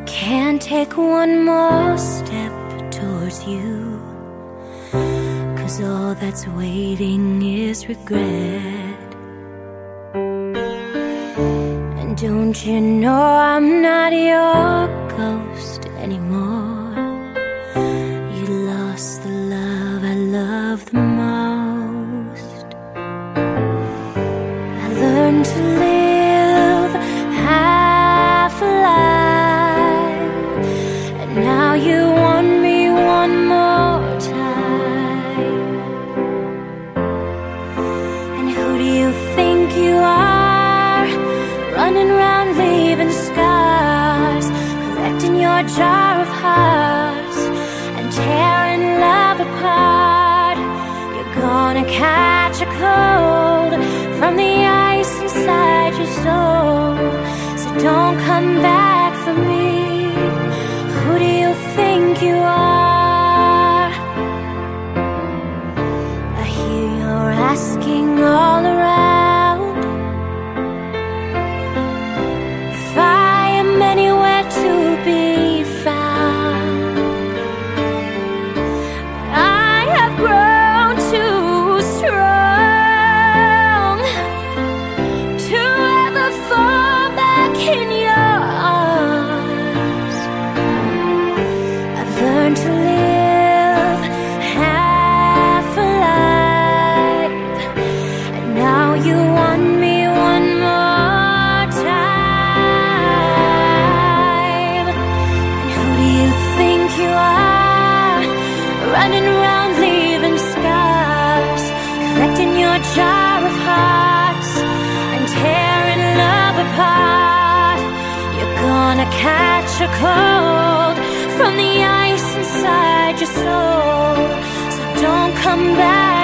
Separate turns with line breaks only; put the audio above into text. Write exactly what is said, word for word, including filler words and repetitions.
Can't take one more step towards you, 'cause all that's waiting is regret. And don't you know I'm not your ghost anymore? You lost the love I love the most. I learned to live half alive, and now you want me one more time. And who do you think you are, running around leaving scars, collecting your jar of hearts and tearing love apart? You're gonna catch a cold from the ice inside your soul, so don't come back for me. Who do you think you are? I hear you're asking all around if I am anywhere to be found. I have grown too strong to ever fall back in your arms. I've learned to live half alive, and now you want me one more time. And who do you think you are, running around leaving scars, collecting your jar of hearts and tearing love apart? You're gonna catch a cold from the ice inside your soul, so don't come back